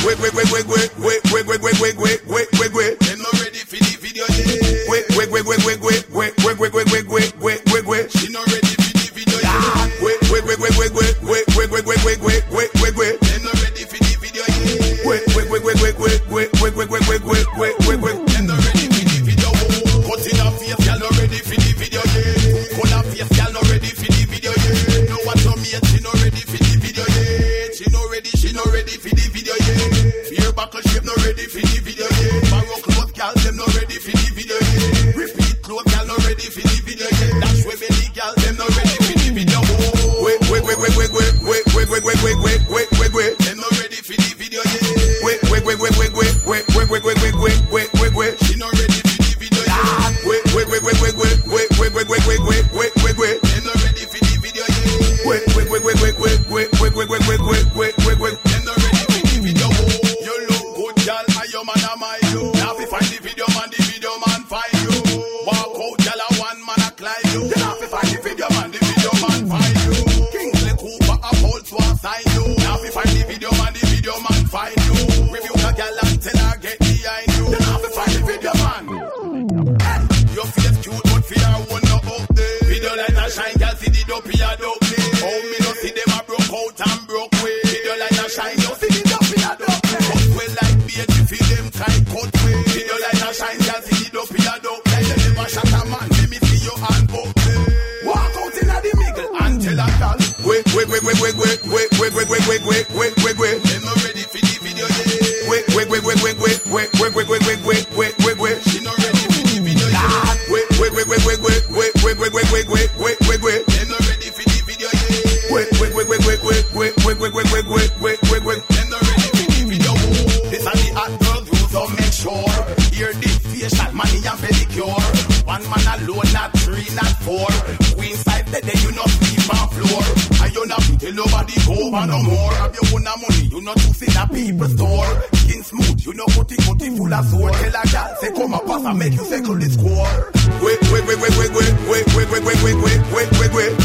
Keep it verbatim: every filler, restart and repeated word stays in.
Wait, wait, wait, wait, wait, wait, wait, wait, wait, wait, wait, wait, wait, wait. Them not ready for the video yet. Wait, wait, wait, wait, wait, wait, wait, wait, wait, wait, wait, wait, wait, wait, wait. She not ready for the video yet. Wait, wait, wait, wait, wait, wait, wait, wait, wait, wait, wait, wait, wait, wait, wait. Them not ready for the video yet. Wait, wait, wait, wait, wait, wait, wait, wait, wait, wait, wait, wait, wait, wait, wait. Them not ready for the video. Cut in her face, girl not ready for the video yet. Cut her face, girl not ready for the video yet. No what your mate, she not ready for the video yet. She not ready, she not ready for the video yet. Fear buckle shape not ready for the video yet. Barrow clothes, girl them not ready for the video yet. Repeat clothes, girl not ready for the video yet. Dash way belly, girl them not ready for the video. Wait, wait, wait, wait, wait, wait, wait, wait, wait, wait, wait, wait, wait, wait, wait. Them not ready for the video yet. Wait, wait, wait, wait, wait, wait, wait, wait, wait, wait, wait, wait, wait, wait, wait. She not ready for the video yet. Wait, wait, wait, wait, wait, wait, wait, wait, wait, wait, wait, wait, wait, wait, wait. Them not ready for the video yet. Wait, wait, wait, wait, wait, wait, wait, wait, wait, wait, wait, wait, wait, wait, wait. Them not ready for the video. You look good, girl, and your man a my you. Now if find the video man, the video man find you. Walk out, girl, a one man a climb you. Now if find the video man, the video man find you. Kingsley Cooper a hold to assign you. Now if find the video man, the video man find you. Review the girl and tell her get behind you. Now if find the video man. Your face cute, but fear won't no up there. Video light a shine, girl, see the dopey a dope play. Oh, me no see them a broke out and broke way. Video light a shine, you see the dopey a dope play. Cut way like beard, you feel them tight cut way. Video light a shine, girl, see the dopey a dope play. You never shot a man, let me see your hand up play. Walk out in a the middle and tell a girl. Wait, wait, wait, wait, wait, wait, wait, wait, wait, wait, wait, wait, wait, wait, wait. Them not ready for the video yet. Wait, wait, wait, wait, wait, wait, wait, wait, wait, wait, wait, wait, wait, wait. She not ready for the video yet. Wait, wait, wait, wait, wait, wait, wait, wait, wait, wait, wait, wait, wait, wait, wait. Them not ready for the video yet. Wait, wait, wait, wait, wait, wait, wait, wait, wait, wait, wait, wait, wait, wait, wait. Them not ready for the video. This are the hot girls who so make sure. Hear the facial money and pedicure. One man alone, not three, not four. Queen side the day you not sleep on floor. And you not tell nobody go over no more. Have you own a money, you not to see the people store. Skin smooth, you know putty putty full of sword. Tell a girl, say come a pass and make you circle the score. Wait, wait, wait, wait, wait, wait, wait, wait, wait, wait, wait, wait, wait, wait, wait.